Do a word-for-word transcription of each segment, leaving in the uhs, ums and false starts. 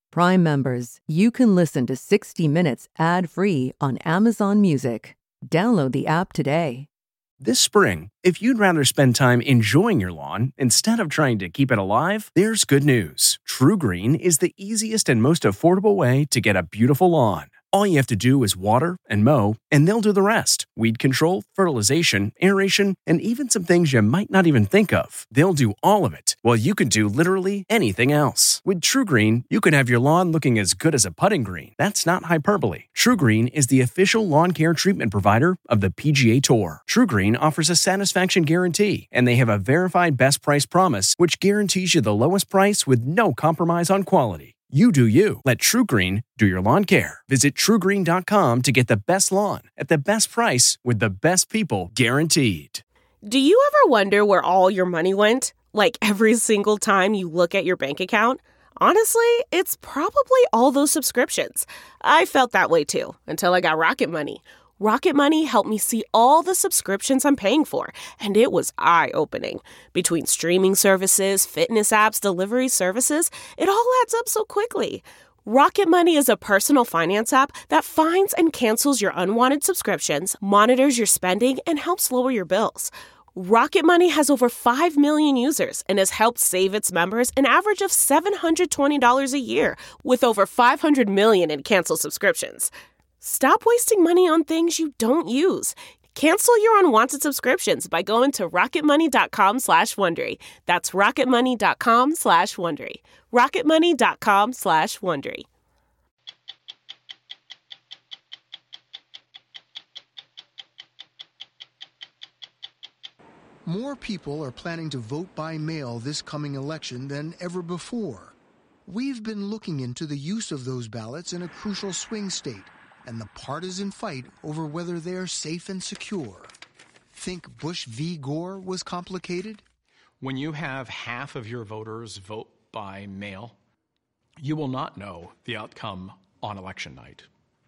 Prime members, you can listen to sixty minutes ad-free on Amazon Music. Download the app today. This spring, if you'd rather spend time enjoying your lawn instead of trying to keep it alive, there's good news. TruGreen is the easiest and most affordable way to get a beautiful lawn. All you have to do is water and mow, and they'll do the rest. Weed control, fertilization, aeration, and even some things you might not even think of. They'll do all of it, while you can do literally anything else. With TruGreen, you can have your lawn looking as good as a putting green. That's not hyperbole. TruGreen is the official lawn care treatment provider of the P G A Tour. TruGreen offers a satisfaction guarantee, and they have a verified best price promise, which guarantees you the lowest price with no compromise on quality. You do you. Let TruGreen do your lawn care. Visit True Green dot com to get the best lawn at the best price with the best people guaranteed. Do you ever wonder where all your money went? Like every single time you look at your bank account? Honestly, it's probably all those subscriptions. I felt that way too, until I got Rocket Money. Rocket Money helped me see all the subscriptions I'm paying for, and it was eye-opening. Between streaming services, fitness apps, delivery services, it all adds up so quickly. Rocket Money is a personal finance app that finds and cancels your unwanted subscriptions, monitors your spending, and helps lower your bills. Rocket Money has over five million users and has helped save its members an average of seven hundred twenty dollars a year, with over five hundred million in canceled subscriptions. Stop wasting money on things you don't use. Cancel your unwanted subscriptions by going to rocketmoney.com slash Wondery. That's rocketmoney.com slash Wondery. rocketmoney.com slash Wondery. More people are planning to vote by mail this coming election than ever before. We've been looking into the use of those ballots in a crucial swing state and the partisan fight over whether they're safe and secure. Think Bush v. Gore was complicated? When you have half of your voters vote by mail, you will not know the outcome on election night.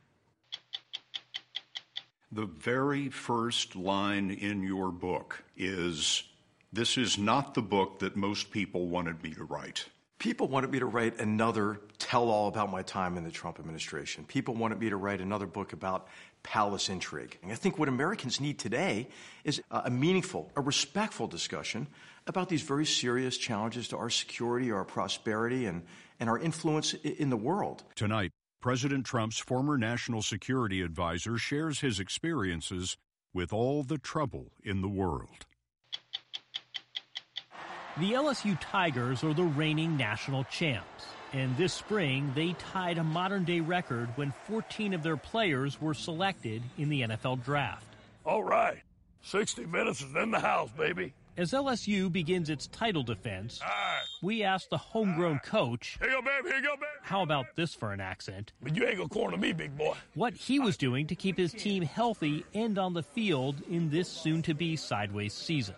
The very first line in your book is, "This is not the book that most people wanted me to write." People wanted me to write another tell-all about my time in the Trump administration. People wanted me to write another book about palace intrigue. And I think what Americans need today is a meaningful, a respectful discussion about these very serious challenges to our security, our prosperity, and, and our influence in the world. Tonight, President Trump's former national security advisor shares his experiences with all the trouble in the world. The L S U Tigers are the reigning national champs, and this spring they tied a modern-day record when fourteen of their players were selected in the N F L Draft. All right, sixty minutes is in the house, baby. As L S U begins its title defense, right. we asked the homegrown right. coach, Here you go, baby, here you go, baby. How about this for an accent? But you ain't gonna corner me, big boy. What he was doing to keep his team healthy and on the field in this soon-to-be sideways season.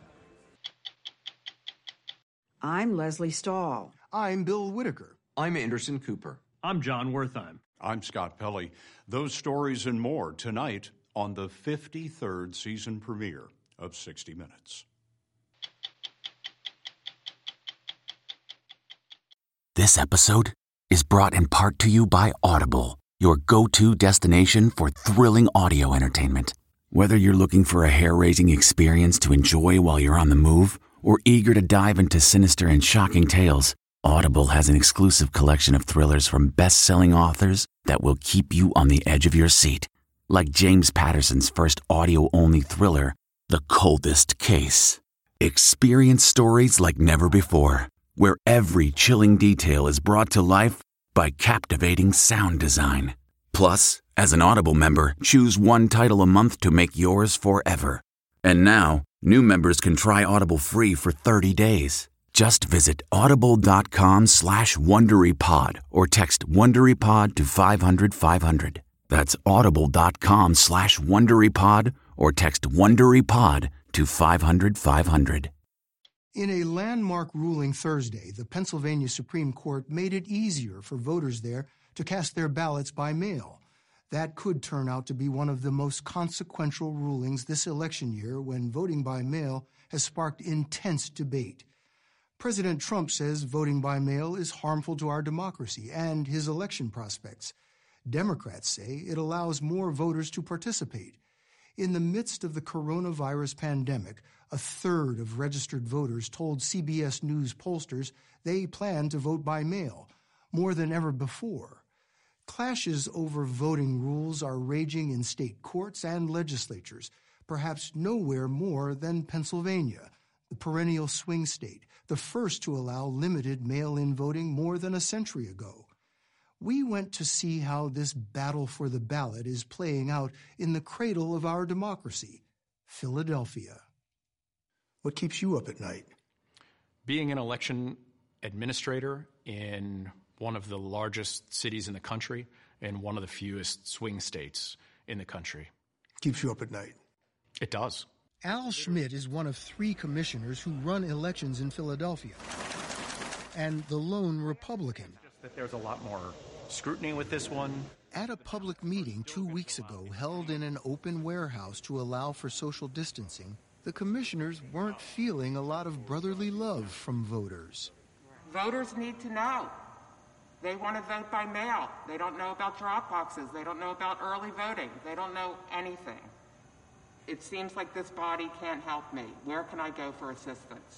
I'm Leslie Stahl. I'm Bill Whitaker. I'm Anderson Cooper. I'm John Wertheim. I'm Scott Pelley. Those stories and more tonight on the fifty-third season premiere of sixty minutes. This episode is brought in part to you by Audible, your go-to destination for thrilling audio entertainment. Whether you're looking for a hair-raising experience to enjoy while you're on the move, or eager to dive into sinister and shocking tales, Audible has an exclusive collection of thrillers from best-selling authors that will keep you on the edge of your seat. Like James Patterson's first audio-only thriller, The Coldest Case. Experience stories like never before, where every chilling detail is brought to life by captivating sound design. Plus, as an Audible member, choose one title a month to make yours forever. And now, new members can try Audible free for thirty days. Just visit audible.com slash WonderyPod or text WonderyPod to five hundred five hundred. That's audible.com slash WonderyPod or text WonderyPod to five hundred five hundred. In a landmark ruling Thursday, the Pennsylvania Supreme Court made it easier for voters there to cast their ballots by mail. That could turn out to be one of the most consequential rulings this election year when voting by mail has sparked intense debate. President Trump says voting by mail is harmful to our democracy and his election prospects. Democrats say it allows more voters to participate. In the midst of the coronavirus pandemic, a third of registered voters told C B S News pollsters they plan to vote by mail, more than ever before. Clashes over voting rules are raging in state courts and legislatures, perhaps nowhere more than Pennsylvania, the perennial swing state, the first to allow limited mail-in voting more than a century ago. We went to see how this battle for the ballot is playing out in the cradle of our democracy, Philadelphia. What keeps you up at night? Being an election administrator in one of the largest cities in the country and one of the fewest swing states in the country. Keeps you up at night? It does. Al Schmidt is one of three commissioners who run elections in Philadelphia, and the lone Republican. Just that there's a lot more scrutiny with this one. At a public meeting two weeks ago held in an open warehouse to allow for social distancing, the commissioners weren't feeling a lot of brotherly love from voters. Voters need to know. They want to vote by mail. They don't know about drop boxes. They don't know about early voting. They don't know anything. It seems like this body can't help me. Where can I go for assistance?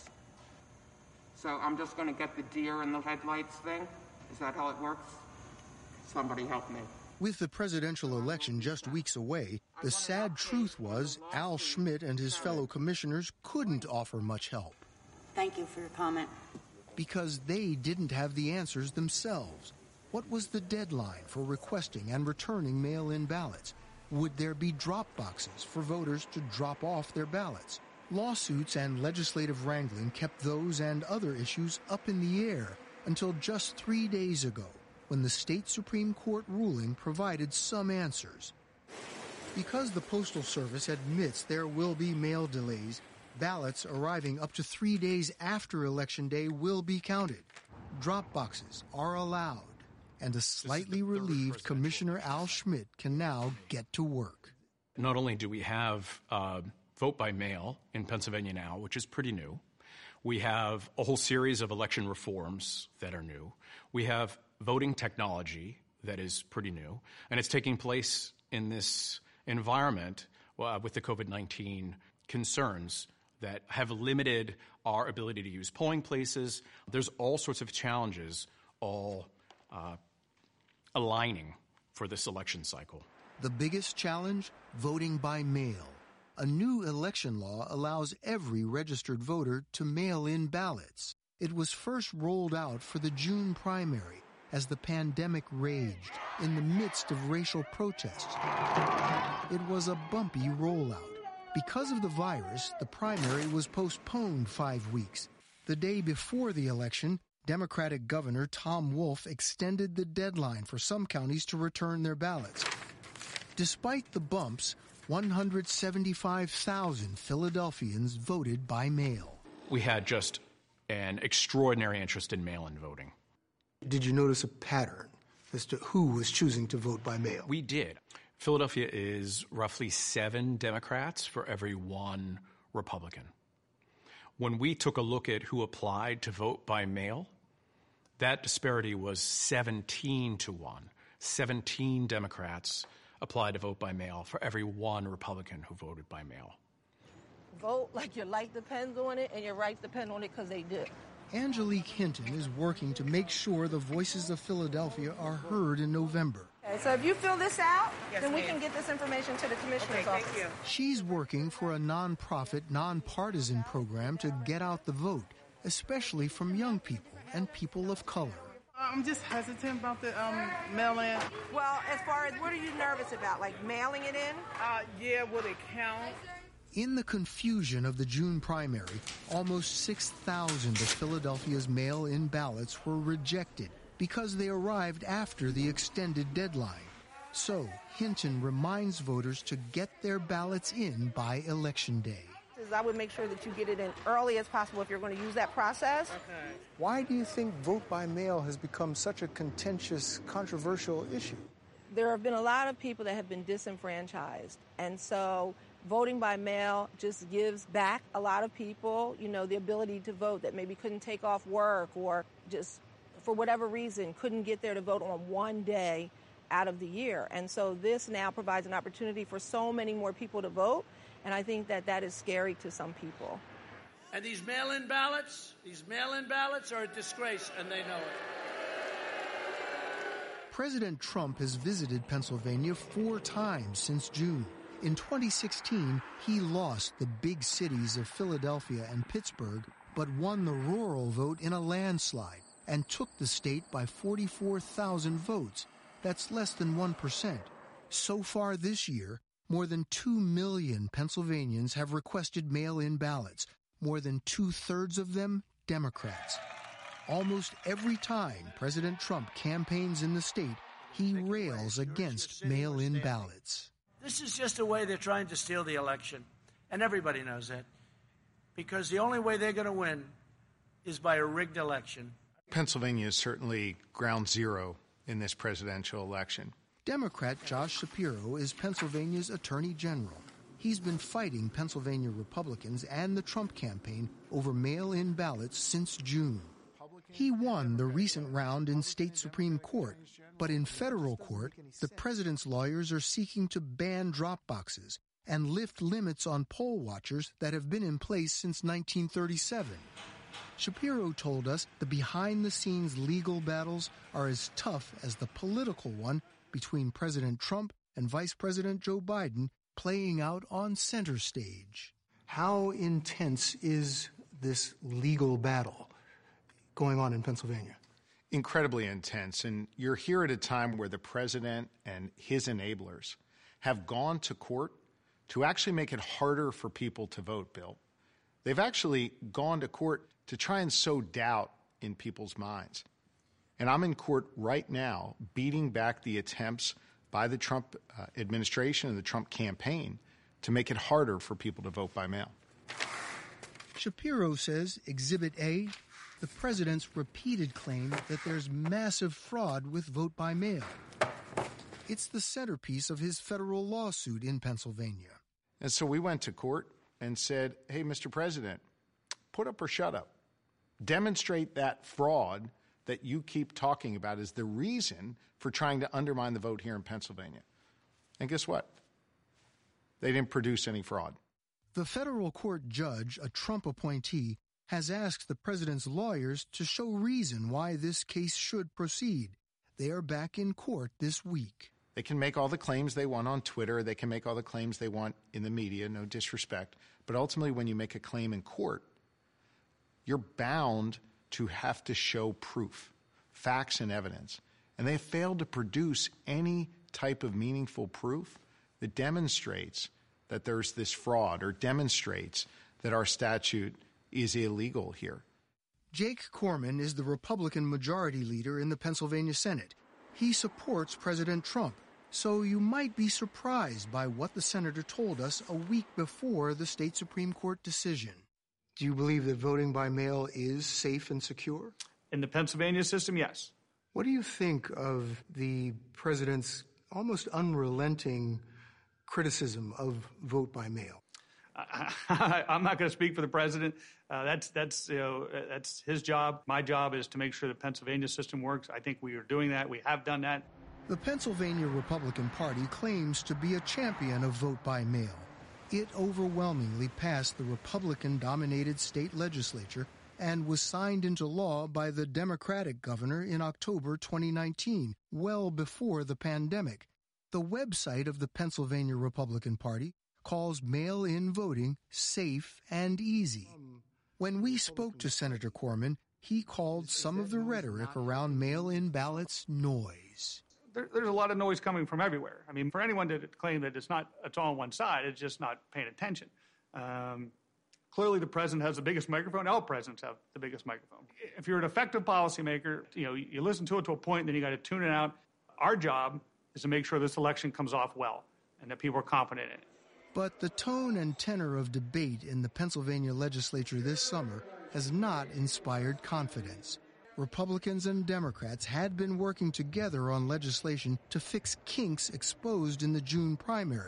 So I'm just going to get the deer in the headlights thing? Is that how it works? Somebody help me. With the presidential election just weeks away, the sad truth was Al Schmidt and his fellow commissioners couldn't offer much help. Thank you for your comment. Because they didn't have the answers themselves. What was the deadline for requesting and returning mail-in ballots? Would there be drop boxes for voters to drop off their ballots? Lawsuits and legislative wrangling kept those and other issues up in the air until just three days ago, when the state Supreme Court ruling provided some answers. Because the Postal Service admits there will be mail delays, ballots arriving up to three days after Election Day will be counted. Drop boxes are allowed, and a slightly relieved Commissioner Al Schmidt can now get to work. Not only do we have uh, vote by mail in Pennsylvania now, which is pretty new, we have a whole series of election reforms that are new. We have voting technology that is pretty new, and it's taking place in this environment uh, with the COVID nineteen concerns that have limited our ability to use polling places. There's all sorts of challenges all uh, aligning for this election cycle. The biggest challenge? Voting by mail. A new election law allows every registered voter to mail in ballots. It was first rolled out for the June primary as the pandemic raged in the midst of racial protests. It was a bumpy rollout. Because of the virus, the primary was postponed five weeks. The day before the election, Democratic Governor Tom Wolf extended the deadline for some counties to return their ballots. Despite the bumps, one hundred seventy-five thousand Philadelphians voted by mail. We had just an extraordinary interest in mail-in voting. Did you notice a pattern as to who was choosing to vote by mail? We did. Philadelphia is roughly seven Democrats for every one Republican. When we took a look at who applied to vote by mail, that disparity was seventeen to one. seventeen Democrats applied to vote by mail for every one Republican who voted by mail. Vote like your life depends on it and your rights depend on it, because they do. Angelique Hinton is working to make sure the voices of Philadelphia are heard in November. Okay, so if you fill this out, yes, then we ma'am. can get this information to the commissioner's okay, office. Thank you. She's working for a nonprofit, nonpartisan program to get out the vote, especially from young people and people of color. I'm just hesitant about the um, mail-in. Well, as far as what are you nervous about, like mailing it in? Uh, yeah, will it count? In the confusion of the June primary, almost six thousand of Philadelphia's mail-in ballots were rejected because they arrived after the extended deadline. So, Hinton reminds voters to get their ballots in by Election Day. I would make sure that you get it in early as possible if you're going to use that process. Okay. Why do you think vote by mail has become such a contentious, controversial issue? There have been a lot of people that have been disenfranchised, and so voting by mail just gives back a lot of people, you know, the ability to vote that maybe couldn't take off work or just for whatever reason couldn't get there to vote on one day out of the year. And so this now provides an opportunity for so many more people to vote, and I think that that is scary to some people. And these mail-in ballots, these mail-in ballots are a disgrace, and they know it. President Trump has visited Pennsylvania four times since June. In twenty sixteen, he lost the big cities of Philadelphia and Pittsburgh, but won the rural vote in a landslide and took the state by forty-four thousand votes. That's less than one percent. So far this year, more than two million Pennsylvanians have requested mail-in ballots, more than two-thirds of them Democrats. Almost every time President Trump campaigns in the state, he rails against mail-in ballots. This is just a way they're trying to steal the election, and everybody knows that, because the only way they're going to win is by a rigged election. Pennsylvania is certainly ground zero in this presidential election. Democrat Josh Shapiro is Pennsylvania's Attorney General. He's been fighting Pennsylvania Republicans and the Trump campaign over mail-in ballots since June. He won the recent round in state Supreme Court, but in federal court, the president's lawyers are seeking to ban drop boxes and lift limits on poll watchers that have been in place since nineteen thirty-seven. Shapiro told us the behind-the-scenes legal battles are as tough as the political one between President Trump and Vice President Joe Biden playing out on center stage. How intense is this legal battle going on in Pennsylvania? Incredibly intense. And you're here at a time where the president and his enablers have gone to court to actually make it harder for people to vote, Bill. They've actually gone to court to try and sow doubt in people's minds. And I'm in court right now beating back the attempts by the Trump uh, administration and the Trump campaign to make it harder for people to vote by mail. Shapiro says Exhibit A, the president's repeated claim that there's massive fraud with vote by mail. It's the centerpiece of his federal lawsuit in Pennsylvania. And so we went to court and said, hey, Mister President, put up or shut up. Demonstrate that fraud that you keep talking about is the reason for trying to undermine the vote here in Pennsylvania. And guess what? They didn't produce any fraud. The federal court judge, a Trump appointee, has asked the president's lawyers to show reason why this case should proceed. They are back in court this week. They can make all the claims they want on Twitter. They can make all the claims they want in the media, no disrespect. But ultimately, when you make a claim in court, you're bound to have to show proof, facts and evidence. And they failed to produce any type of meaningful proof that demonstrates that there's this fraud or demonstrates that our statute is illegal here. Jake Corman is the Republican majority leader in the Pennsylvania Senate. He supports President Trump, so you might be surprised by what the senator told us a week before the state Supreme Court decision. Do you believe that voting by mail is safe and secure? In the Pennsylvania system, yes. What do you think of the president's almost unrelenting criticism of vote by mail? I, I'm not going to speak for the president. Uh, that's that's you know that's his job. My job is to make sure the Pennsylvania system works. I think we are doing that. We have done that. The Pennsylvania Republican Party claims to be a champion of vote by mail. It overwhelmingly passed the Republican-dominated state legislature and was signed into law by the Democratic governor in October twenty nineteen, well before the pandemic. The website of the Pennsylvania Republican Party calls mail-in voting safe and easy. When we spoke to Senator Corman, he called some of the rhetoric around mail-in ballots noise. There, there's a lot of noise coming from everywhere. I mean, for anyone to claim that it's not, it's all on one side, it's just not paying attention. Um, clearly, the president has the biggest microphone. All presidents have the biggest microphone. If you're an effective policymaker, you know, you listen to it to a point, then you got to tune it out. Our job is to make sure this election comes off well and that people are confident in it. But the tone and tenor of debate in the Pennsylvania legislature this summer has not inspired confidence. Republicans and Democrats had been working together on legislation to fix kinks exposed in the June primary.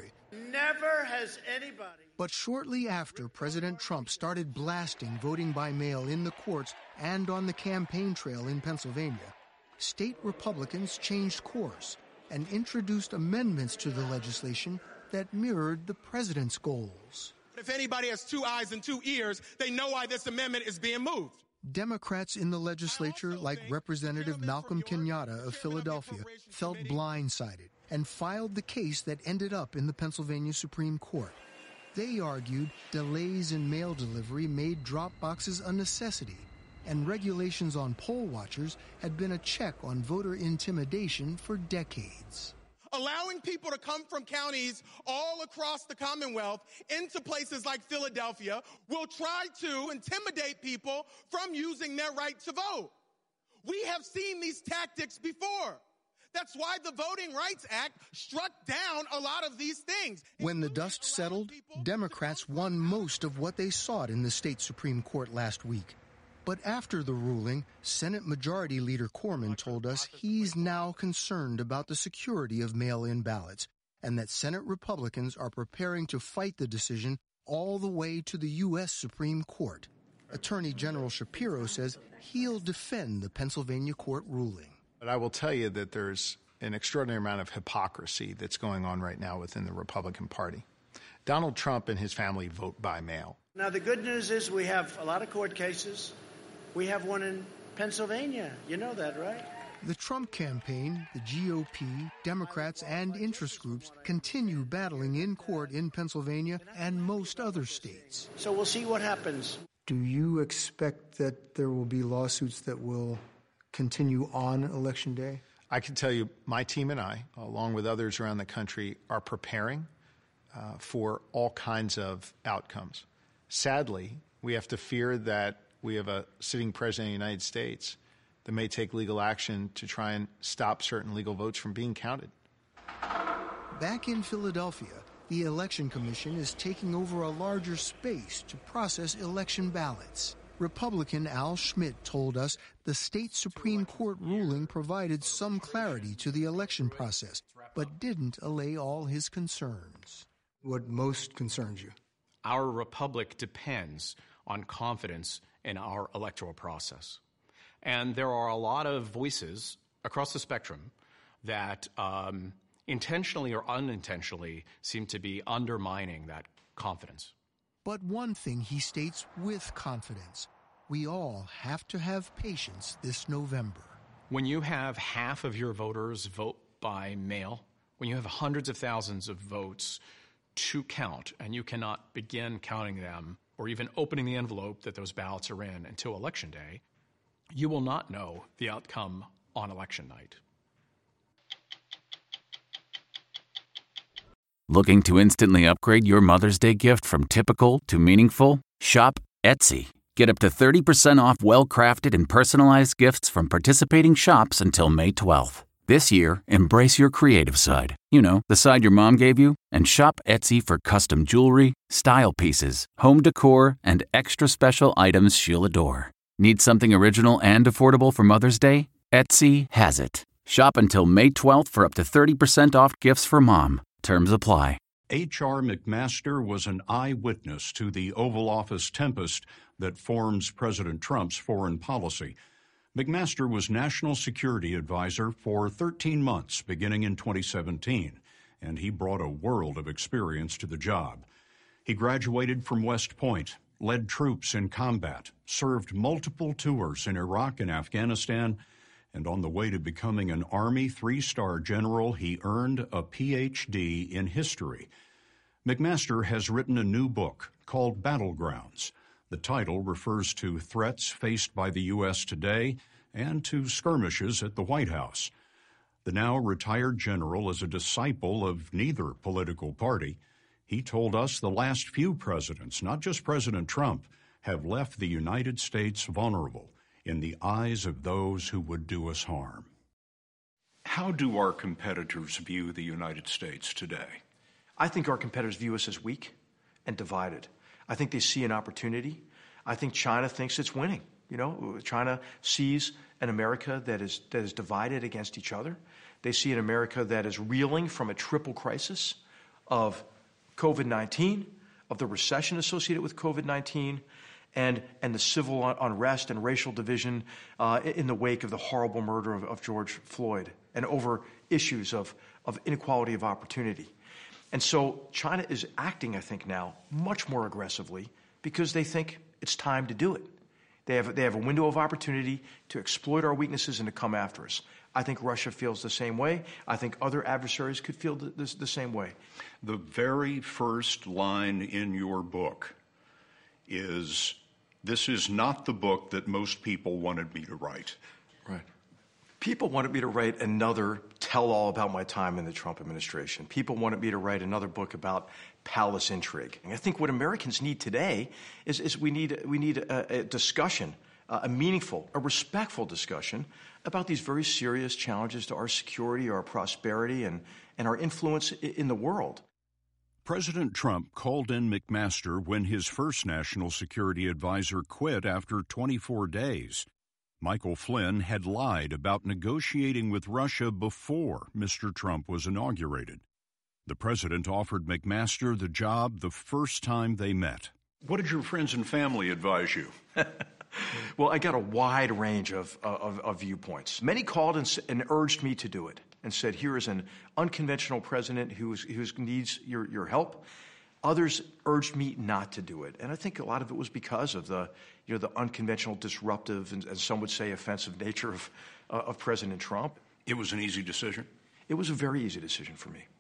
never has anybody. But shortly after President Trump started blasting voting by mail in the courts and on the campaign trail in Pennsylvania, state Republicans changed course and introduced amendments to the legislation that mirrored the president's goals. If anybody has two eyes and two ears, they know why this amendment is being moved. Democrats in the legislature, like Representative Malcolm Kenyatta of Philadelphia, felt blindsided and filed the case that ended up in the Pennsylvania Supreme Court. They argued delays in mail delivery made drop boxes a necessity, and regulations on poll watchers had been a check on voter intimidation for decades. Allowing people to come from counties all across the Commonwealth into places like Philadelphia will try to intimidate people from using their right to vote. We have seen these tactics before. That's why the Voting Rights Act struck down a lot of these things. When the dust settled, Democrats won most of what they sought in the state Supreme Court last week. But after the ruling, Senate Majority Leader Corman told us he's now concerned about the security of mail-in ballots and that Senate Republicans are preparing to fight the decision all the way to the U S Supreme Court. Attorney General Shapiro says he'll defend the Pennsylvania court ruling. But I will tell you that there's an extraordinary amount of hypocrisy that's going on right now within the Republican Party. Donald Trump and his family vote by mail. Now, the good news is we have a lot of court cases. We have one in Pennsylvania. You know that, right? The Trump campaign, the G O P, Democrats, and interest groups continue battling in court in Pennsylvania and most other states. So we'll see what happens. Do you expect that there will be lawsuits that will continue on Election Day? I can tell you my team and I, along with others around the country, are preparing uh, for all kinds of outcomes. Sadly, we have to fear that we have a sitting president of the United States that may take legal action to try and stop certain legal votes from being counted. Back in Philadelphia, the Election Commission is taking over a larger space to process election ballots. Republican Al Schmidt told us the state Supreme Court ruling provided some clarity to the election process, but didn't allay all his concerns. What most concerns you? Our republic depends on confidence in our electoral process. And there are a lot of voices across the spectrum that um, intentionally or unintentionally seem to be undermining that confidence. But one thing he states with confidence: we all have to have patience this November. When you have half of your voters vote by mail, when you have hundreds of thousands of votes to count, and you cannot begin counting them or even opening the envelope that those ballots are in until Election Day, you will not know the outcome on election night. Looking to instantly upgrade your Mother's Day gift from typical to meaningful? Shop Etsy. Get up to thirty percent off well-crafted and personalized gifts from participating shops until May twelfth. This year, embrace your creative side. You know, the side your mom gave you. And shop Etsy for custom jewelry, style pieces, home decor, and extra special items she'll adore. Need something original and affordable for Mother's Day? Etsy has it. Shop until May twelfth for up to thirty percent off gifts for mom. Terms apply. H R McMaster was an eyewitness to the Oval Office tempest that forms President Trump's foreign policy. McMaster was National Security Advisor for thirteen months, beginning in twenty seventeen, and he brought a world of experience to the job. He graduated from West Point, led troops in combat, served multiple tours in Iraq and Afghanistan, and on the way to becoming an Army three-star general, he earned a P H D in history. McMaster has written a new book called Battlegrounds. The title refers to threats faced by the U S today and to skirmishes at the White House. The now retired general is a disciple of neither political party. He told us the last few presidents, not just President Trump, have left the United States vulnerable in the eyes of those who would do us harm. How do our competitors view the United States today? I think our competitors view us as weak and divided. I think they see an opportunity. I think China thinks it's winning. You know, China sees an America that is that is divided against each other. They see an America that is reeling from a triple crisis of COVID nineteen, of the recession associated with COVID nineteen, and, and the civil unrest and racial division uh, in the wake of the horrible murder of, of George Floyd, and over issues of, of inequality of opportunity. And so China is acting, I think, now much more aggressively because they think it's time to do it. They have, they have a window of opportunity to exploit our weaknesses and to come after us. I think Russia feels the same way. I think other adversaries could feel the, the, the same way. The very first line in your book is, "This is not the book that most people wanted me to write." Right. People wanted me to write another tell-all about my time in the Trump administration. People wanted me to write another book about palace intrigue. And I think what Americans need today is, is we need, we need a, a discussion, uh, a meaningful, a respectful discussion about these very serious challenges to our security, our prosperity, and, and our influence in the world. President Trump called in McMaster when his first national security advisor quit after twenty-four days. Michael Flynn had lied about negotiating with Russia before Mister Trump was inaugurated. The president offered McMaster the job the first time they met. What did your friends and family advise you? Well, I got a wide range of, of, of viewpoints. Many called and, and urged me to do it and said, here is an unconventional president who needs your, your help. Others urged me not to do it. And I think a lot of it was because of the, you know, the unconventional, disruptive, and, and some would say offensive nature of, uh, of President Trump. It was an easy decision? It was a very easy decision for me.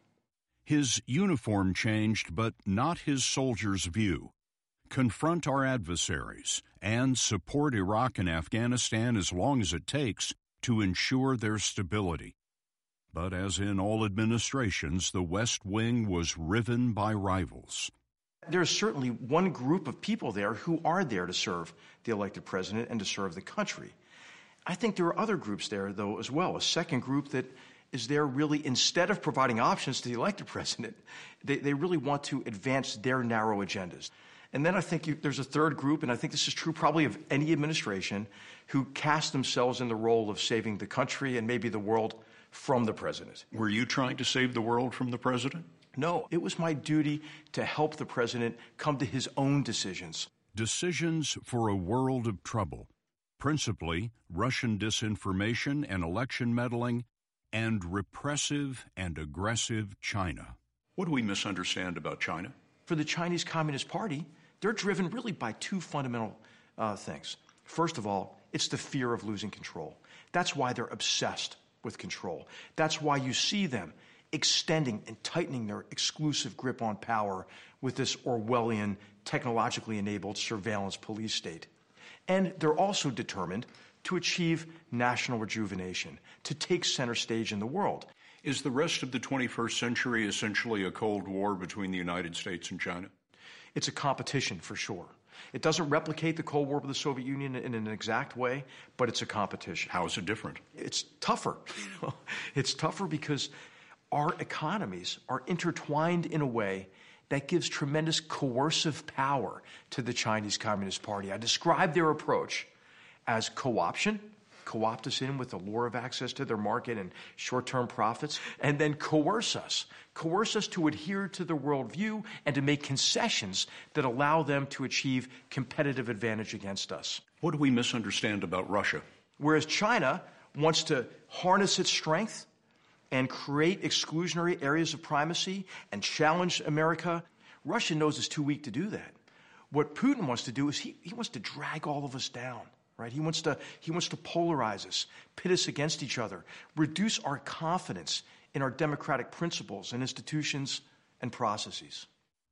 His uniform changed, but not his soldiers' view. Confront our adversaries and support Iraq and Afghanistan as long as it takes to ensure their stability. But as in all administrations, the West Wing was riven by rivals. There's certainly one group of people there who are there to serve the elected president and to serve the country. I think there are other groups there, though, as well. A second group that is there really, instead of providing options to the elected president, they, they really want to advance their narrow agendas. And then I think you, there's a third group, and I think this is true probably of any administration, who cast themselves in the role of saving the country and maybe the world from the president. Were you trying to save the world from the president? No, it was my duty to help the president come to his own decisions. Decisions for a world of trouble, principally Russian disinformation and election meddling, and repressive and aggressive China. What do we misunderstand about China? For the Chinese Communist Party, they're driven really by two fundamental uh, things. First of all, it's the fear of losing control. That's why they're obsessed with control. That's why you see them extending and tightening their exclusive grip on power with this Orwellian, technologically enabled surveillance police state. And they're also determined to achieve national rejuvenation, to take center stage in the world. Is the rest of the twenty-first century essentially a Cold War between the United States and China? It's a competition, for sure. It doesn't replicate the Cold War with the Soviet Union in an exact way, but it's a competition. How is it different? It's tougher. You know? It's tougher because our economies are intertwined in a way that gives tremendous coercive power to the Chinese Communist Party. I describe their approach as co-option, co-opt us in with the lure of access to their market and short-term profits, and then coerce us, coerce us to adhere to their worldview and to make concessions that allow them to achieve competitive advantage against us. What do we misunderstand about Russia? Whereas China wants to harness its strength and create exclusionary areas of primacy and challenge America, Russia knows it's too weak to do that. What Putin wants to do is he, he wants to drag all of us down. Right? He wants to he wants to polarize us, pit us against each other, reduce our confidence in our democratic principles and institutions and processes.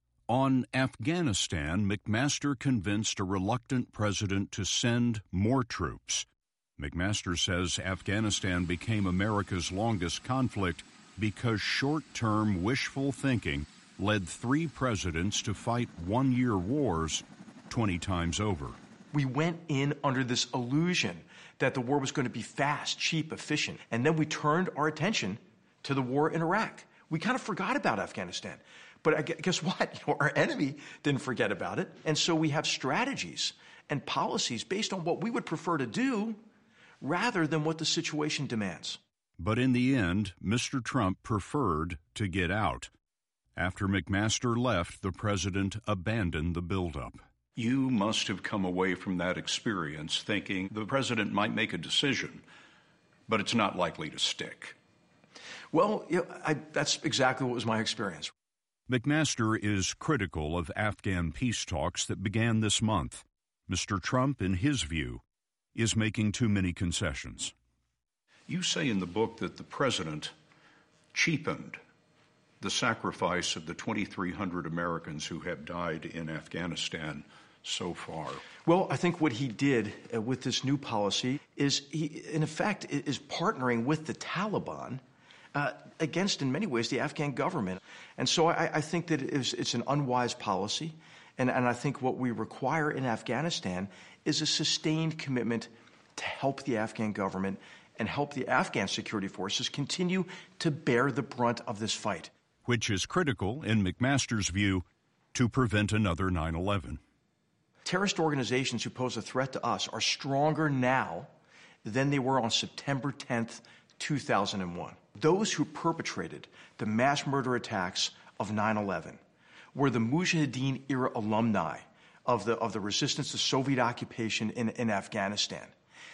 On Afghanistan, McMaster convinced a reluctant president to send more troops. McMaster says Afghanistan became America's longest conflict because short-term wishful thinking led three presidents to fight one-year wars twenty times over. We went in under this illusion that the war was going to be fast, cheap, efficient, and then we turned our attention to the war in Iraq. We kind of forgot about Afghanistan. But I guess what? You know, our enemy didn't forget about it, and so we have strategies and policies based on what we would prefer to do rather than what the situation demands. But in the end, Mister Trump preferred to get out. After McMaster left, the president abandoned the buildup. You must have come away from that experience thinking the president might make a decision, but it's not likely to stick. Well, yeah, I, that's exactly what was my experience. McMaster is critical of Afghan peace talks that began this month. Mister Trump, in his view, is making too many concessions. You say in the book that the president cheapened the sacrifice of the twenty-three hundred Americans who have died in Afghanistan so far. Well, I think what he did uh, with this new policy is he, in effect, is partnering with the Taliban uh, against, in many ways, the Afghan government. And so I, I think that it is, it's an unwise policy. And, and I think what we require in Afghanistan is a sustained commitment to help the Afghan government and help the Afghan security forces continue to bear the brunt of this fight. Which is critical, in McMaster's view, to prevent another nine eleven. Terrorist organizations who pose a threat to us are stronger now than they were on September tenth, two thousand one. Those who perpetrated the mass murder attacks of nine eleven were the Mujahideen-era alumni of the, of the resistance to Soviet occupation in, in Afghanistan.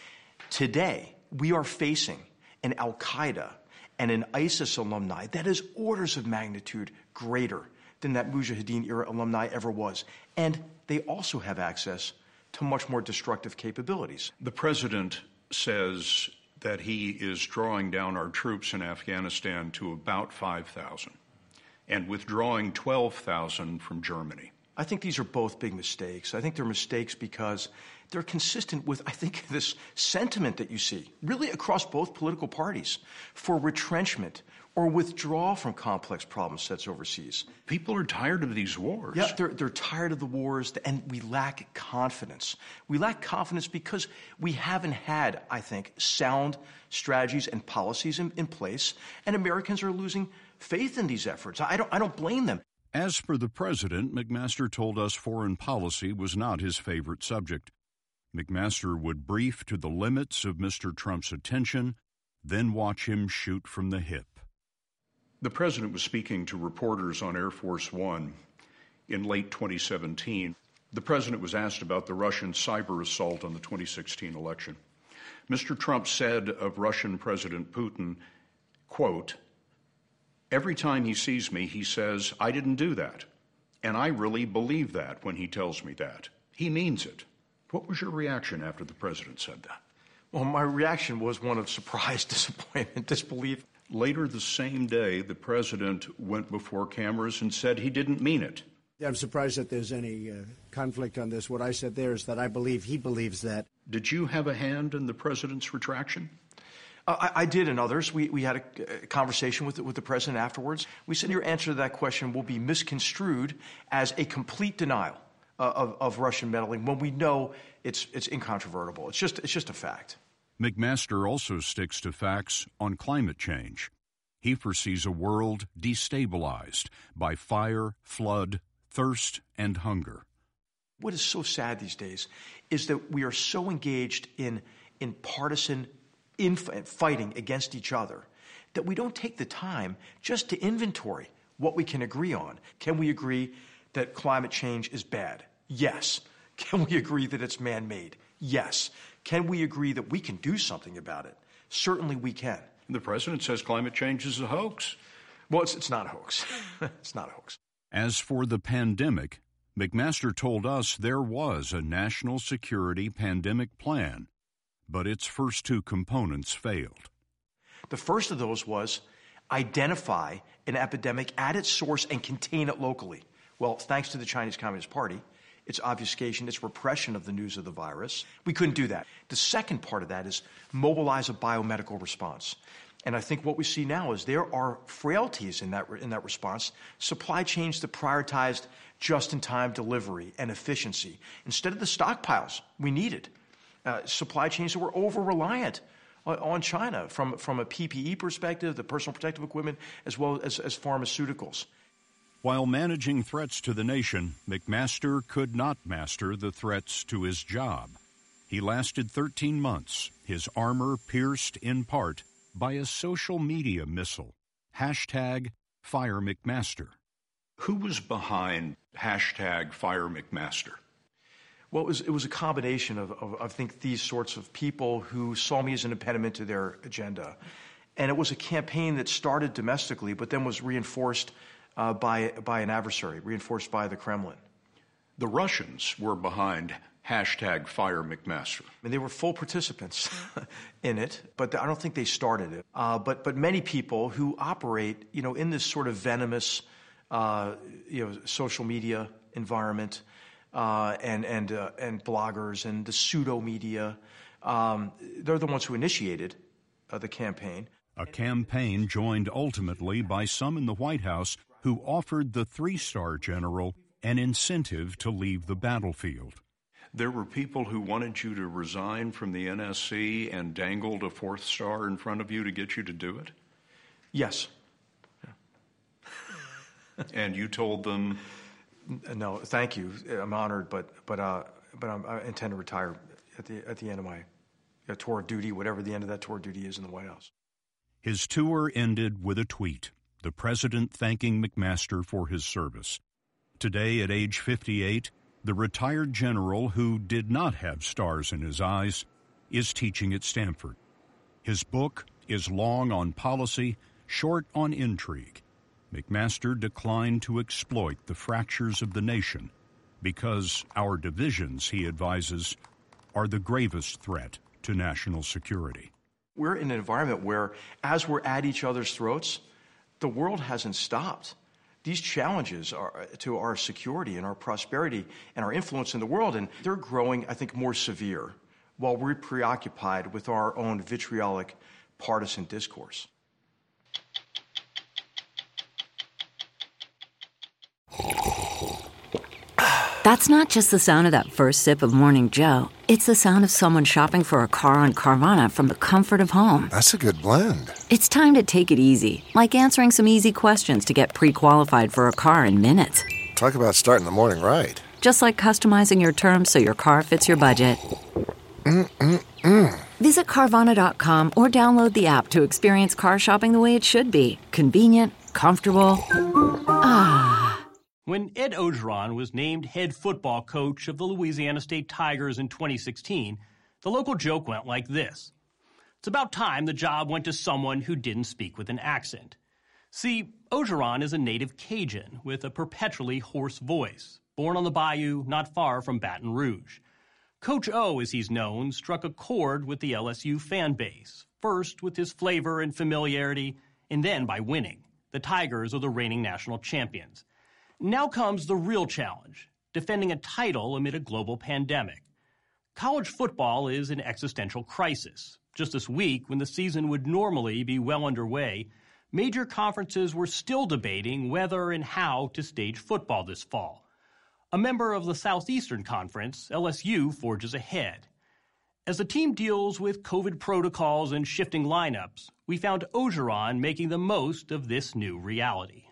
Today, we are facing an Al-Qaeda and an ISIS alumni that is orders of magnitude greater than that Mujahideen-era alumni ever was. And they also have access to much more destructive capabilities. The president says that he is drawing down our troops in Afghanistan to about five thousand and withdrawing twelve thousand from Germany. I think these are both big mistakes. I think they're mistakes because they're consistent with, I think, this sentiment that you see, really across both political parties, for retrenchment or withdrawal from complex problem sets overseas. People are tired of these wars. Yeah, they're, they're tired of the wars, and we lack confidence. We lack confidence because we haven't had, I think, sound strategies and policies in, in place, and Americans are losing faith in these efforts. I don't, I don't blame them. As for the president, McMaster told us foreign policy was not his favorite subject. McMaster would brief to the limits of Mister Trump's attention, then watch him shoot from the hip. The president was speaking to reporters on Air Force One in late twenty seventeen. The president was asked about the Russian cyber assault on the twenty sixteen election. Mister Trump said of Russian President Putin, quote, "Every time he sees me, he says, 'I didn't do that.' And I really believe that when he tells me that. He means it." What was your reaction after the president said that? Well, my reaction was one of surprise, disappointment, disbelief. Later the same day, the president went before cameras and said he didn't mean it. Yeah, I'm surprised that there's any uh, conflict on this. What I said there is that I believe he believes that. Did you have a hand in the president's retraction? Uh, I, I did, and others. We, we had a, a conversation with, with the president afterwards. We said your answer to that question will be misconstrued as a complete denial uh, of, of Russian meddling when we know it's, it's incontrovertible. It's just, it's just a fact. McMaster also sticks to facts on climate change. He foresees a world destabilized by fire, flood, thirst, and hunger. What is so sad these days is that we are so engaged in, in partisan in fighting against each other that we don't take the time just to inventory what we can agree on. Can we agree that climate change is bad? Yes. Can we agree that it's man-made? Yes. Can we agree that we can do something about it? Certainly we can. The president says climate change is a hoax. Well, it's, it's not a hoax. It's not a hoax. As for the pandemic, McMaster told us there was a national security pandemic plan, but its first two components failed. The first of those was identify an epidemic at its source and contain it locally. Well, thanks to the Chinese Communist Party, its obfuscation, its repression of the news of the virus, we couldn't do that. The second part of that is mobilize a biomedical response. And I think what we see now is there are frailties in that, in that response, supply chains that prioritized just-in-time delivery and efficiency instead of the stockpiles we needed. Uh, supply chains that were over-reliant on, on China from, from a P P E perspective, the personal protective equipment, as well as, as pharmaceuticals. While managing threats to the nation, McMaster could not master the threats to his job. He lasted thirteen months, his armor pierced in part by a social media missile, hashtag Fire McMaster. Who was behind hashtag Fire McMaster? Well, it was, it was a combination of, of, I think, these sorts of people who saw me as an impediment to their agenda. And it was a campaign that started domestically, but then was reinforced uh, by, by an adversary, reinforced by the Kremlin. The Russians were behind hashtag Fire McMaster. I mean, they were full participants in it, but I don't think they started it. Uh, but, but many people who operate, you know, in this sort of venomous, uh, you know, social media environment, Uh, and and uh, and bloggers and the pseudo media, um, they're the ones who initiated uh, the campaign. A campaign joined ultimately by some in the White House who offered the three-star general an incentive to leave the battlefield. There were people who wanted you to resign from the N S C and dangled a fourth star in front of you to get you to do it? Yes. Yeah. And you told them... No, thank you. I'm honored, but but uh, but I'm, I intend to retire at the at the end of my uh, tour of duty, whatever the end of that tour of duty is in the White House. His tour ended with a tweet, the president thanking McMaster for his service. Today, at age fifty-eight, the retired general who did not have stars in his eyes is teaching at Stanford. His book is long on policy, short on intrigue. McMaster declined to exploit the fractures of the nation because our divisions, he advises, are the gravest threat to national security. We're in an environment where, as we're at each other's throats, the world hasn't stopped. These challenges are to our security and our prosperity and our influence in the world, and they're growing, I think, more severe while we're preoccupied with our own vitriolic partisan discourse. That's not just the sound of that first sip of Morning Joe. It's the sound of someone shopping for a car on Carvana from the comfort of home. That's a good blend. It's time to take it easy, like answering some easy questions to get pre-qualified for a car in minutes. Talk about starting the morning right. Just like customizing your terms so your car fits your budget. Mm-mm-mm. Visit Carvana dot com or download the app to experience car shopping the way it should be. Convenient, comfortable. Ah. When Ed Orgeron was named head football coach of the Louisiana State Tigers in twenty sixteen, the local joke went like this. It's about time the job went to someone who didn't speak with an accent. See, Orgeron is a native Cajun with a perpetually hoarse voice, born on the bayou not far from Baton Rouge. Coach O, as he's known, struck a chord with the L S U fan base, first with his flavor and familiarity, and then by winning. The Tigers are the reigning national champions. Now comes the real challenge, defending a title amid a global pandemic. College football is an existential crisis. Just this week, when the season would normally be well underway, major conferences were still debating whether and how to stage football this fall. A member of the Southeastern Conference, L S U forges ahead. As the team deals with COVID protocols and shifting lineups, we found Orgeron making the most of this new reality.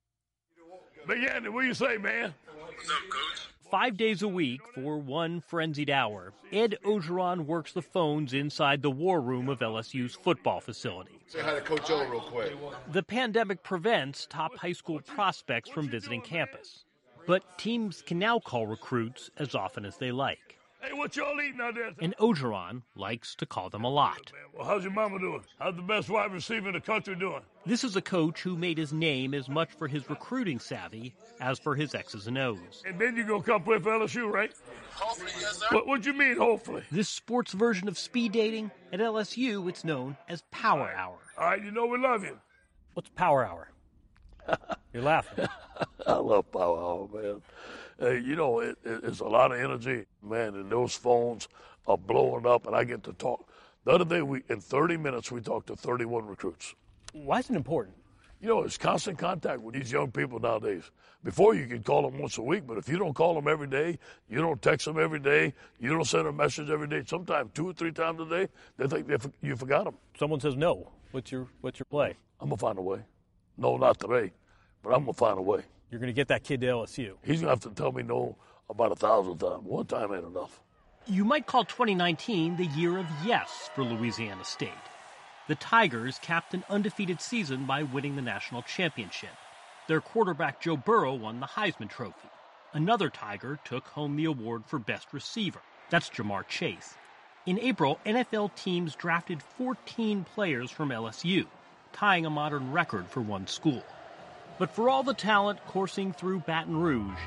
Big Andy, what do you say, man? What's up, Coach? Five days a week for one frenzied hour, Ed Orgeron works the phones inside the war room of L S U's football facility. Say hi to Coach O real quick. The pandemic prevents top high school prospects from visiting campus, but teams can now call recruits as often as they like. Hey, what y'all eating out there? And Orgeron likes to call them a lot. Well, how's your mama doing? How's the best wide receiver in the country doing? This is a coach who made his name as much for his recruiting savvy as for his X's and O's. And then you're going to come play for L S U, right? Hopefully, yes, sir. What do you mean, hopefully? This sports version of speed dating, at L S U, it's known as Power Hour. All right, you know we love you. What's Power Hour? You're laughing. I love Power Hour, man. Hey, you know, it, it, it's a lot of energy, man, and those phones are blowing up, and I get to talk. The other day, we in thirty minutes, we talked to thirty-one recruits. Why is it important? You know, it's constant contact with these young people nowadays. Before, you could call them once a week, but if you don't call them every day, you don't text them every day, you don't send a message every day, sometimes two or three times a day, they think they, you forgot them. Someone says no. What's your, what's your play? I'm going to find a way. No, not today, but I'm going to find a way. You're going to get that kid to L S U. He's going to have to tell me no about a thousand times. One time ain't enough. You might call twenty nineteen the year of yes for Louisiana State. The Tigers capped an undefeated season by winning the national championship. Their quarterback Joe Burrow won the Heisman Trophy. Another Tiger took home the award for best receiver. That's Jamar Chase. In April, N F L teams drafted fourteen players from L S U, tying a modern record for one school. But for all the talent coursing through Baton Rouge,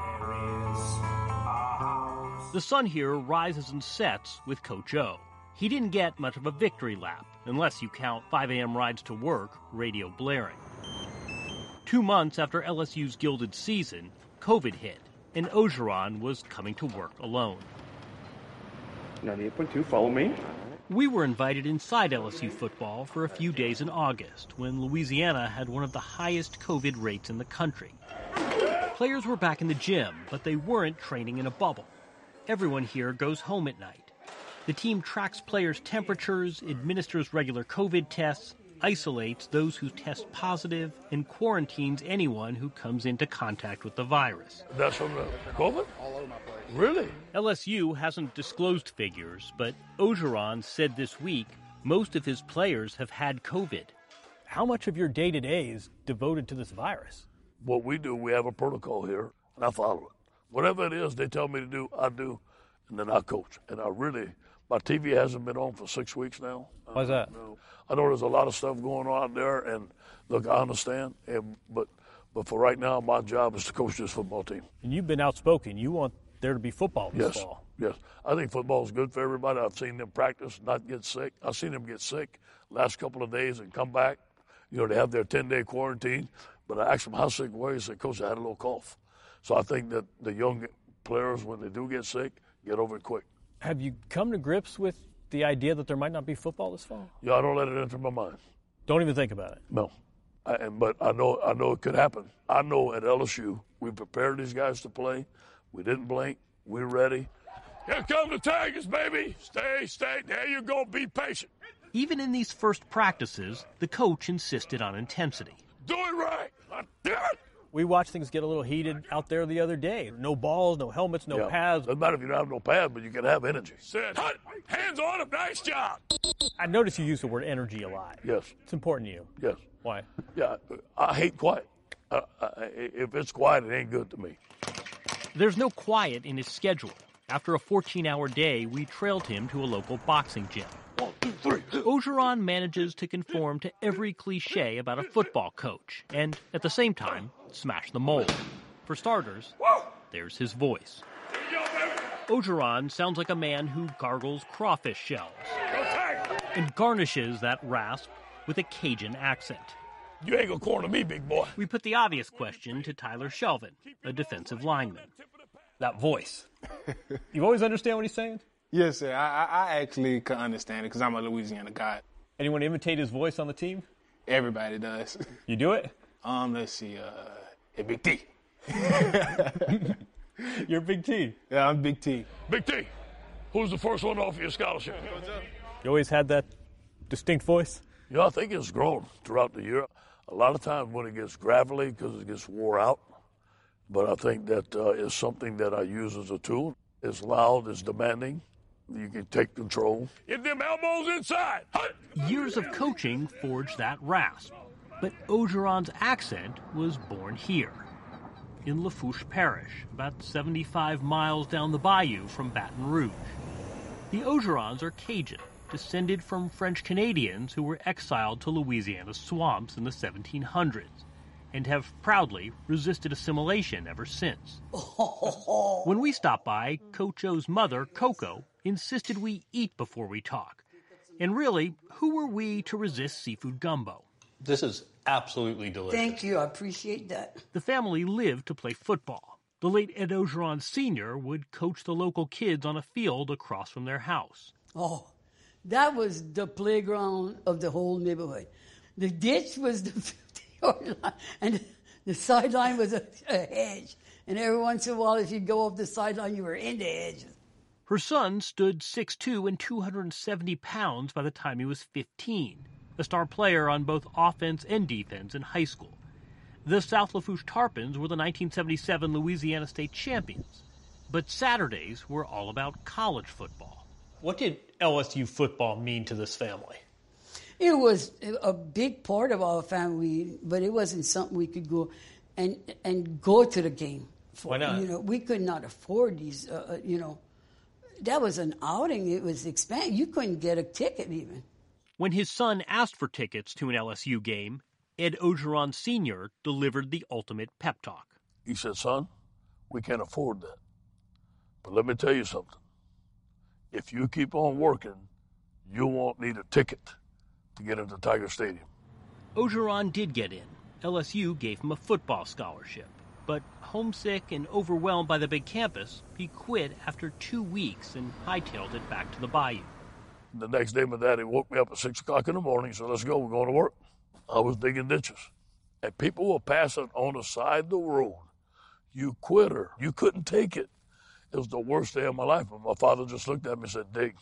the sun here rises and sets with Coach O. He didn't get much of a victory lap, unless you count five a.m. rides to work, radio blaring. Two months after L S U's gilded season, COVID hit, and Orgeron was coming to work alone. ninety-eight point two, follow me. We were invited inside L S U football for a few days in August, when Louisiana had one of the highest COVID rates in the country. Players were back in the gym, but they weren't training in a bubble. Everyone here goes home at night. The team tracks players' temperatures, administers regular COVID tests, isolates those who test positive, and quarantines anyone who comes into contact with the virus. That's from the COVID? Really? L S U hasn't disclosed figures, but Orgeron said this week most of his players have had COVID. How much of your day-to-day is devoted to this virus? What we do, we have a protocol here, and I follow it. Whatever it is they tell me to do, I do, and then I coach. And I really, my T V hasn't been on for six weeks now. Why's that? Uh, I know there's a lot of stuff going on out there, and look, I understand, and, but but for right now, my job is to coach this football team. And you've been outspoken. You want there to be football this yes, fall. Yes, I think football is good for everybody. I've seen them practice, not get sick. I've seen them get sick last couple of days and come back. You know, they have their ten-day quarantine. But I asked them how sick were you. He said, Coach, I had a little cough. So I think that the young players, when they do get sick, get over it quick. Have you come to grips with the idea that there might not be football this fall? Yeah, I don't let it enter my mind. Don't even think about it? No. I, and, but I know I know it could happen. I know at L S U, we prepared these guys to play. We didn't blink. We're ready. Here come the Tigers, baby. Stay, stay. There you go. Be patient. Even in these first practices, the coach insisted on intensity. Do it right. We watched things get a little heated out there the other day. No balls, no helmets, no yeah. pads. Doesn't matter if you don't have no pads, but you can have energy. Sit. Hands on him. Nice job. I noticed you use the word energy a lot. Yes. It's important to you. Yes. Why? Yeah, I hate quiet. Uh, I, if it's quiet, it ain't good to me. There's no quiet in his schedule. After a fourteen-hour day, we trailed him to a local boxing gym. One, two, three. Orgeron manages to conform to every cliche about a football coach and, at the same time, smash the mold. For starters, there's his voice. Orgeron sounds like a man who gargles crawfish shells and garnishes that rasp with a Cajun accent. You ain't gonna corner me, big boy. We put the obvious question to Tyler Shelvin, a defensive lineman. That voice. You always understand what he's saying? Yes, sir. I, I actually can understand it because I'm a Louisiana guy. Anyone imitate his voice on the team? Everybody does. You do it? Um, let's see. Uh, hey, Big T. You're Big T. Yeah, I'm Big T. Big T. Who's the first one off your scholarship? You always had that distinct voice? Yeah, I think it's grown throughout the year. A lot of times when it gets gravelly because it gets wore out. But I think that uh, is something that I use as a tool. It's loud, it's demanding. You can take control. Get them elbows inside. Years of coaching forged that rasp. But Orgeron's accent was born here, in Lafourche Parish, about seventy-five miles down the bayou from Baton Rouge. The Orgerons are Cajun, descended from French Canadians who were exiled to Louisiana's swamps in the seventeen hundreds, and have proudly resisted assimilation ever since. When we stopped by, Coach O's mother, Coco, insisted we eat before we talk. And really, who were we to resist seafood gumbo? This is absolutely delicious. Thank you. I appreciate that. The family lived to play football. The late Ed Orgeron Senior would coach the local kids on a field across from their house. Oh, that was the playground of the whole neighborhood. The ditch was the fifty-yard line, and the sideline was a, a hedge. And every once in a while, if you go up the sideline, you were in the hedge. Her son stood six foot two and two hundred seventy pounds by the time he was fifteen, a star player on both offense and defense in high school. The South Lafourche Tarpons were the nineteen seventy-seven Louisiana State champions, but Saturdays were all about college football. What did L S U football mean to this family? It was a big part of our family, but it wasn't something we could go and and go to the game for. Why not? You know, we could not afford these. Uh, you know, that was an outing. It was expensive. You couldn't get a ticket even. When his son asked for tickets to an L S U game, Ed Ogeron Senior delivered the ultimate pep talk. He said, son, we can't afford that. But let me tell you something. If you keep on working, you won't need a ticket to get into Tiger Stadium. Ogeron did get in. L S U gave him a football scholarship. But homesick and overwhelmed by the big campus, he quit after two weeks and hightailed it back to the Bayou. The next day, my daddy woke me up at six o'clock in the morning and said, let's go, we're going to work. I was digging ditches. And people were passing on the side of the road. You quitter. You couldn't take it. It was the worst day of my life. But my father just looked at me and said, dig.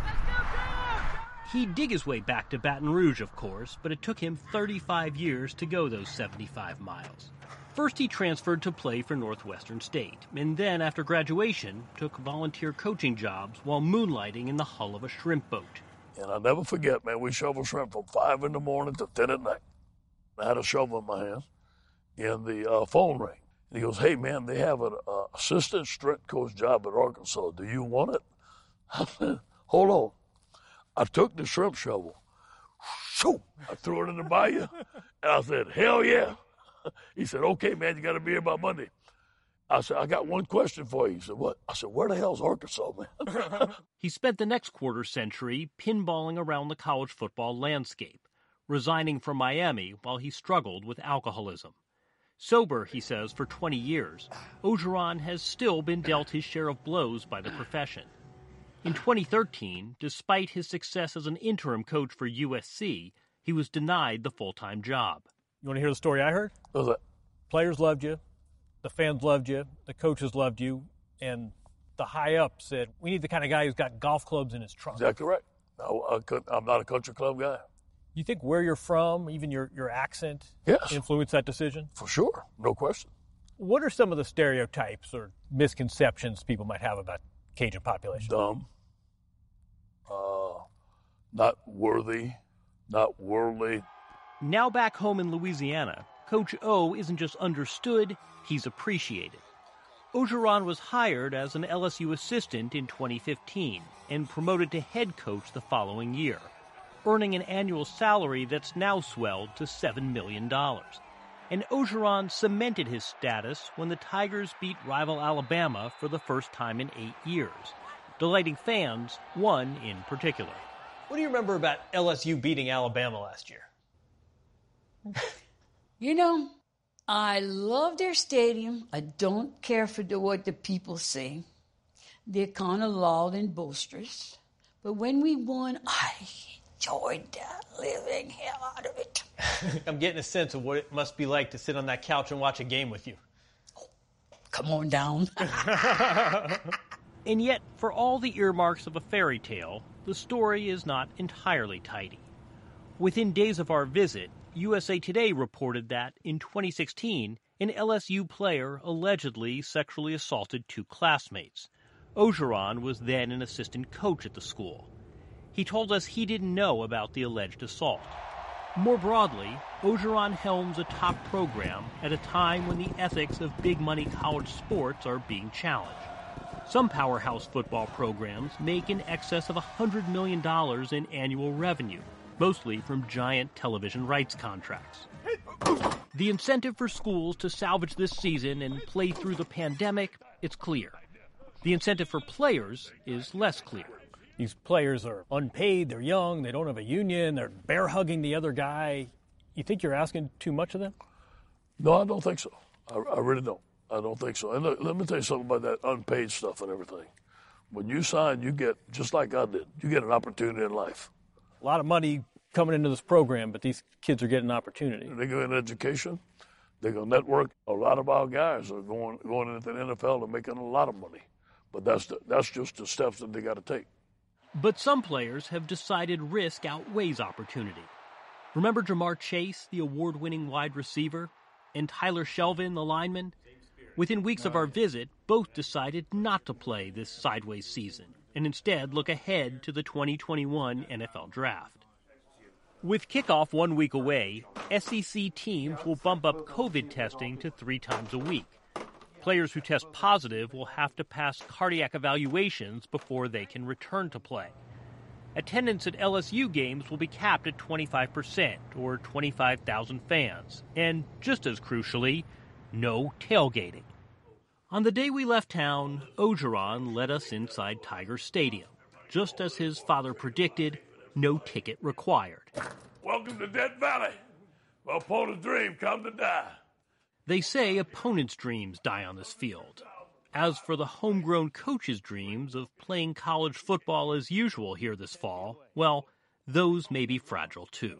He'd dig his way back to Baton Rouge, of course, but it took him thirty-five years to go those seventy-five miles. First, he transferred to play for Northwestern State, and then, after graduation, took volunteer coaching jobs while moonlighting in the hull of a shrimp boat. And I'll never forget, man, we shoveled shrimp from five in the morning to ten at night. I had a shovel in my hand, and the uh, phone rang. And he goes, hey, man, they have an uh, assistant strength coach job at Arkansas. Do you want it? I said, hold on. I took the shrimp shovel. Shoo! I threw it in the bayou, and I said, hell yeah. He said, okay, man, you got to be here by Monday. I said, I got one question for you. He said, what? I said, where the hell's Arkansas, man? He spent the next quarter century pinballing around the college football landscape, resigning from Miami while he struggled with alcoholism. Sober, he says, for twenty years, Ogeron has still been dealt his share of blows by the profession. In twenty thirteen, despite his success as an interim coach for U S C, he was denied the full-time job. You want to hear the story I heard? What was that? Players loved you, the fans loved you, the coaches loved you, and the high-up said, we need the kind of guy who's got golf clubs in his trunk. Exactly right. I, I couldn't, I'm not a country club guy. You think where you're from, even your, your accent, yes, influenced that decision? For sure, no question. What are some of the stereotypes or misconceptions people might have about Cajun population? Dumb, uh, not worthy, not worldly. Now back home in Louisiana, Coach O isn't just understood, he's appreciated. Ogeron was hired as an L S U assistant in twenty fifteen and promoted to head coach the following year, earning an annual salary that's now swelled to seven million dollars. And Ogeron cemented his status when the Tigers beat rival Alabama for the first time in eight years, delighting fans, one in particular. What do you remember about L S U beating Alabama last year? You know, I love their stadium. I don't care for the, what the people say. They're kind of loud and boisterous. But when we won, I enjoyed the living hell out of it. I'm getting a sense of what it must be like to sit on that couch and watch a game with you. Oh, come on down. And yet, for all the earmarks of a fairy tale, the story is not entirely tidy. Within days of our visit, U S A Today reported that, in twenty sixteen, an L S U player allegedly sexually assaulted two classmates. Ogeron was then an assistant coach at the school. He told us he didn't know about the alleged assault. More broadly, Ogeron helms a top program at a time when the ethics of big-money college sports are being challenged. Some powerhouse football programs make in excess of one hundred million dollars in annual revenue, mostly from giant television rights contracts. The incentive for schools to salvage this season and play through the pandemic, it's clear. The incentive for players is less clear. These players are unpaid, they're young, they don't have a union, they're bear-hugging the other guy. You think you're asking too much of them? No, I don't think so. I, I really don't. I don't think so. And look, let me tell you something about that unpaid stuff and everything. When you sign, you get, just like I did, you get an opportunity in life. A lot of money coming into this program, but these kids are getting an opportunity. They go in education, they go network. A lot of our guys are going going into the N F L and making a lot of money. But that's the, that's just the steps that they got to take. But some players have decided risk outweighs opportunity. Remember Jamar Chase, the award-winning wide receiver, and Tyler Shelvin, the lineman? Within weeks of our visit, both decided not to play this sideways season and instead look ahead to the twenty twenty-one N F L Draft. With kickoff one week away, S E C teams will bump up COVID testing to three times a week. Players who test positive will have to pass cardiac evaluations before they can return to play. Attendance at L S U games will be capped at twenty-five percent, or twenty-five thousand fans. And just as crucially, no tailgating. On the day we left town, Ogeron led us inside Tiger Stadium. Just as his father predicted, no ticket required. Welcome to Death Valley, where opponent's dream come to die. They say opponents' dreams die on this field. As for the homegrown coaches' dreams of playing college football as usual here this fall, well, those may be fragile too.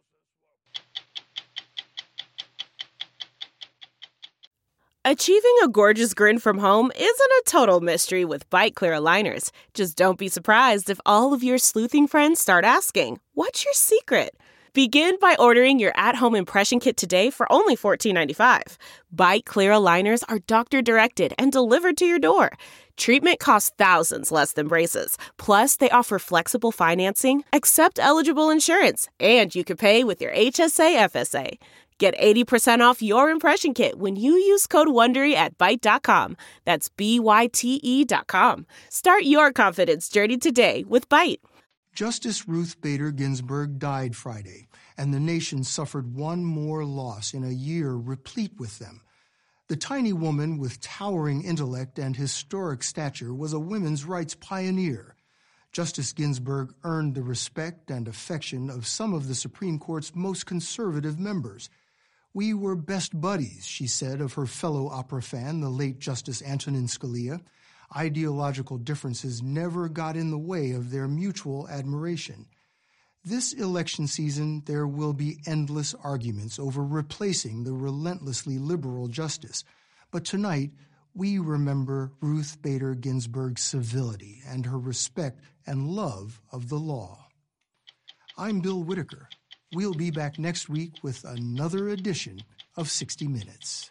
Achieving a gorgeous grin from home isn't a total mystery with Byte Clear aligners. Just don't be surprised if all of your sleuthing friends start asking, "What's your secret?" Begin by ordering your at-home impression kit today for only fourteen ninety-five. Byte Clear aligners are doctor-directed and delivered to your door. Treatment costs thousands less than braces. Plus, they offer flexible financing, accept eligible insurance, and you can pay with your H S A F S A. Get eighty percent off your impression kit when you use code WONDERY at byte dot com. That's B Y T E dot com. Start your confidence journey today with Byte. Justice Ruth Bader Ginsburg died Friday, and the nation suffered one more loss in a year replete with them. The tiny woman with towering intellect and historic stature was a women's rights pioneer. Justice Ginsburg earned the respect and affection of some of the Supreme Court's most conservative members. "We were best buddies," she said of her fellow opera fan, the late Justice Antonin Scalia. Ideological differences never got in the way of their mutual admiration. This election season, there will be endless arguments over replacing the relentlessly liberal justice. But tonight, we remember Ruth Bader Ginsburg's civility and her respect and love of the law. I'm Bill Whitaker. We'll be back next week with another edition of sixty minutes.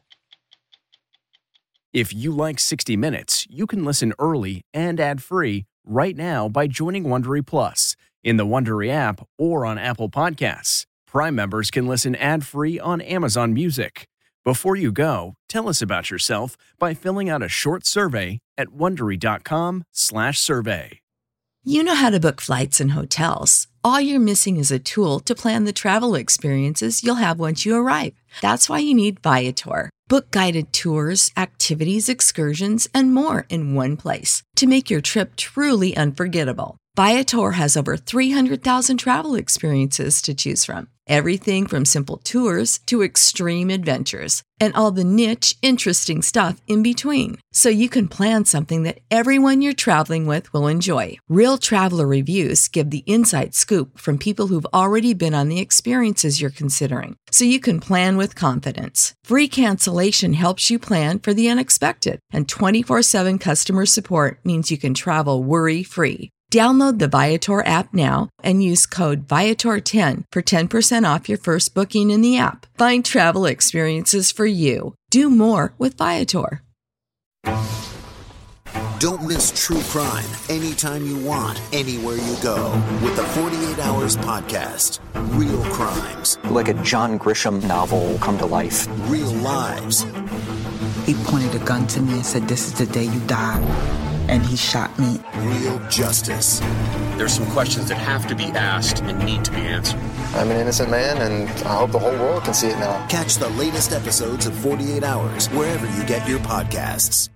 If you like sixty minutes, you can listen early and ad-free right now by joining Wondery Plus in the Wondery app or on Apple Podcasts. Prime members can listen ad-free on Amazon Music. Before you go, tell us about yourself by filling out a short survey at wondery dot com slash survey. You know how to book flights and hotels. All you're missing is a tool to plan the travel experiences you'll have once you arrive. That's why you need Viator. Book guided tours, activities, excursions, and more in one place to make your trip truly unforgettable. Viator has over three hundred thousand travel experiences to choose from. Everything from simple tours to extreme adventures and all the niche, interesting stuff in between. So you can plan something that everyone you're traveling with will enjoy. Real traveler reviews give the inside scoop from people who've already been on the experiences you're considering. So you can plan with confidence. Free cancellation helps you plan for the unexpected. And twenty-four seven customer support means you can travel worry-free. Download the Viator app now and use code Viator ten for ten percent off your first booking in the app. Find travel experiences for you. Do more with Viator. Don't miss true crime anytime you want, anywhere you go with the forty-eight hours podcast. Real crimes. Like a John Grisham novel come to life. Real lives. He pointed a gun to me and said, "This is the day you die." And he shot me. Real justice. There's some questions that have to be asked and need to be answered. I'm an innocent man, and I hope the whole world can see it now. Catch the latest episodes of forty-eight hours wherever you get your podcasts.